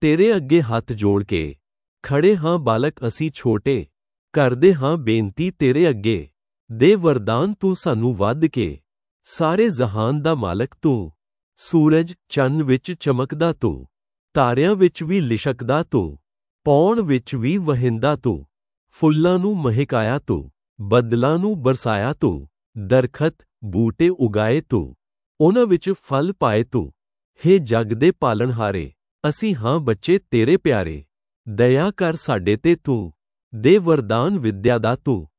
ਤੇਰੇ ਅੱਗੇ ਹੱਥ ਜੋੜ ਕੇ ਖੜੇ ਹਾਂ ਬਾਲਕ ਅਸੀਂ ਛੋਟੇ, ਕਰਦੇ ਹਾਂ ਬੇਨਤੀ ਤੇਰੇ ਅੱਗੇ, ਦੇ ਵਰਦਾਨ ਤੂੰ ਸਾਨੂੰ ਵੱਧ ਕੇ, ਸਾਰੇ ਜਹਾਨ ਦਾ ਮਾਲਕ ਤੂੰ, ਸੂਰਜ ਚੰਨ ਵਿੱਚ ਚਮਕਦਾ ਤੂੰ, ਤਾਰਿਆਂ ਵਿੱਚ ਵੀ ਲਿਸ਼ਕਦਾ ਤੂੰ, ਪੌਣ ਵਿੱਚ ਵੀ ਵਹਿੰਦਾ ਤੂੰ, ਫੁੱਲਾਂ ਨੂੰ ਮਹਿਕਾਇਆ ਤੂੰ, ਬੱਦਲਾਂ ਨੂੰ ਬਰਸਾਇਆ ਤੂੰ, ਦਰਖਤ ਬੂਟੇ ਉਗਾਏ ਤੂੰ, ਉਹਨਾਂ ਵਿੱਚ ਫਲ ਪਾਏ ਤੂੰ, ਹੇ ਜਗ ਦੇ ਪਾਲਣਹਾਰੇ, ਅਸੀਂ ਹਾਂ ਬੱਚੇ ਤੇਰੇ ਪਿਆਰੇ, ਦਇਆ ਕਰ ਸਾਡੇ ਤੇ ਤੂੰ, ਦੇ ਵਰਦਾਨ ਵਿਦਿਆ ਦਾ ਤੂੰ।